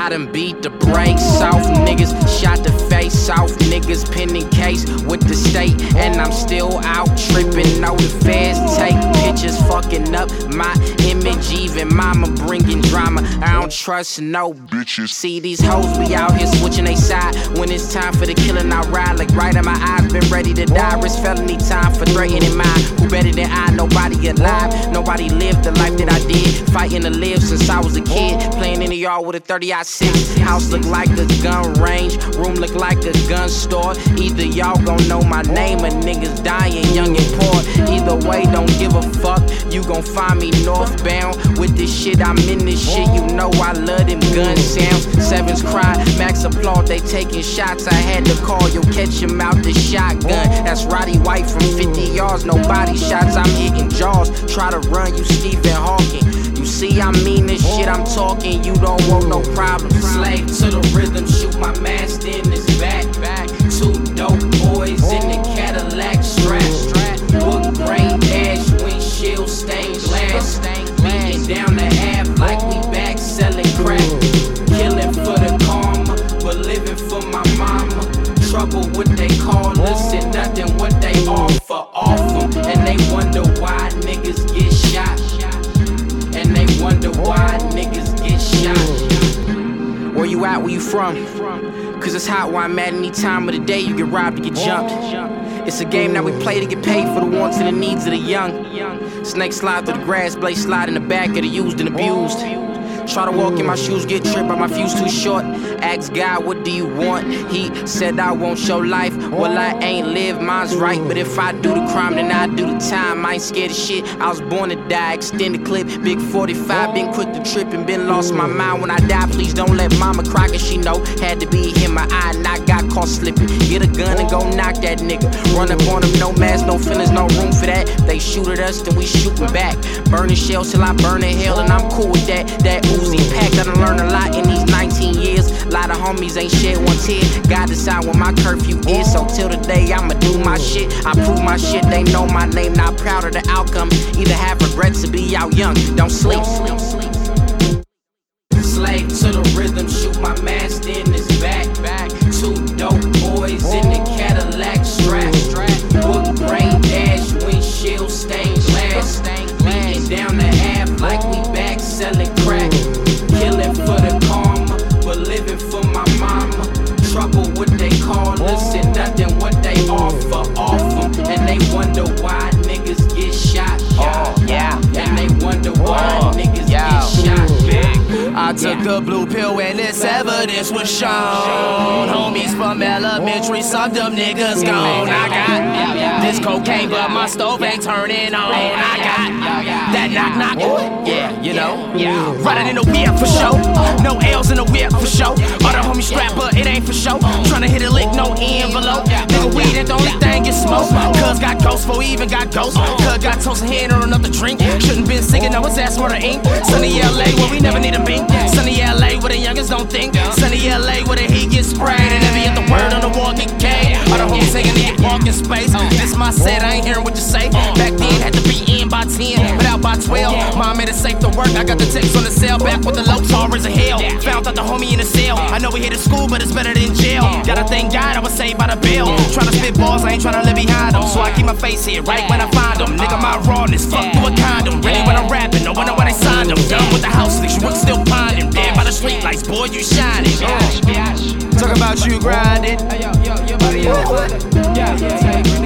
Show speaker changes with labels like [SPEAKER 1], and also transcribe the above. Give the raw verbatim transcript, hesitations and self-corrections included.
[SPEAKER 1] I done beat the brakes off niggas, shot the face off niggas, pending case with the state, and I'm still out tripping. Know the feds take pictures, fucking up my image. Even mama bringing drama. I don't trust no bitches. See these hoes be out here switching they side. When it's time for the killing, I ride like right in my eyes. Been ready to die. Risk felony time for threatening mine. Who better than I? Nobody alive. Nobody lived the life that I did. Fighting to live since I was a kid. Playing in the yard with a thirty aught six. House look like a gun range. Room look like a gun store. Either y'all gon' know my name or niggas dying young and poor. Either way, don't give a fuck. You gon' find me northbound with this shit. I'm in this shit. You know I love them gun sounds. Sevens cry, max applaud. They taking shots. I had to call. You'll catch him out the shotgun. That's Roddy White from fifty yards. No body shots. I'm hitting jaws. Try to run, you Stephen Hawking. You see, I mean this shit I'm talking. You don't want no problem. Slave to the rhythm. Shoot my master in his back. Back. Two dope boys in the Cadillac strap. Wood grain ash, windshield stained glass. Beating down the half like we back selling crack. Killing for the karma, but living for my mama. Trouble what they call us and nothing what they offer off them. And they wonder why niggas get shot. And they wonder why niggas get shot. Where you at? Where you from? Cause it's hot where I'm at. Any time of the day you get robbed, you get jumped. It's a game that we play to get paid for the wants and the needs of the young. Snakes slide through the grass, blades slide in the back of the used and abused. Try to walk in my shoes, get tripped by my fuse too short. Ask God, what do you want? He said I won't show life. Well, I ain't live, mine's right. But if I do the crime, then I do the time. I ain't scared of shit, I was born to die. Extended clip, big forty-five. Been quick to trip and been lost my mind. When I die, please don't let mama cry, cause she know had to be in my eye. And I got caught slipping. Get a gun and go knock that nigga. Run up on him, no mask, no feelings, no room for that. They shoot at us, then we shootin' back. Burning shells till I burn in hell, and I'm cool with that. That Uzi packed, I done learned a lot in these nineteen years. Lot of homies ain't shed one tear. God decide when my curfew is. So till the day I'ma do my shit. I prove my shit, they know my name. Not proud of the outcome. Either have regrets to be out young. Don't sleep. Slave to the rhythm, shoot my master in his back. Back. Two dope boys in the Cadillac strap. Wood grain dash, windshield stained glass. Beating down the half like we back selling crack. Killing for the karma, but living for my mama. Trouble what they call us and nothing what they offer off them. And they wonder why niggas get shot.
[SPEAKER 2] Oh, yeah.
[SPEAKER 1] And they wonder why
[SPEAKER 2] oh,
[SPEAKER 1] niggas
[SPEAKER 2] yeah.
[SPEAKER 1] get shot. Big.
[SPEAKER 2] I took a blue pill and this evidence was shown. Homies from elementary, some them niggas gone. I got this cocaine, but my stove ain't turning on. I got that knock knock, ooh, yeah, you know. Riding in the whip for show, no L's in the whip for show. All the homies strap, but it ain't for show. Tryna hit a lick, no envelope. Nigga, weed ain't the only thing you smoke. Cuz got ghosts, for even got ghosts. Cuz got toast and hand or another drink. Shouldn't been singing, no, his ass murder ink. Sunny L A, where we never need a beat. Sunny L A, where the youngest don't think. Sunny L A, where the heat gets sprayed. And every other word on the wall get gay. All the homies saying they need parking space. This my set, I ain't hearing what you say. Back then, had to be in by ten, but out by twelve. Mom made it safe to work, I got the text on the cell. Back with the low tolerance of hell. Found out the homie in the cell. I know we hit a school, but it's better than jail. Gotta thank God I was saved by the bill. Tryna spit balls, I ain't tryna live behind them. So I keep my face here, right when I find them. Nigga, my rawness, fuck through a condom. Ready when I'm rapping, no wonder why they signed them. Done with the house slicks, you would still find him. Dead by the street lights, boy, you shining. Oh. Talk about you grinding.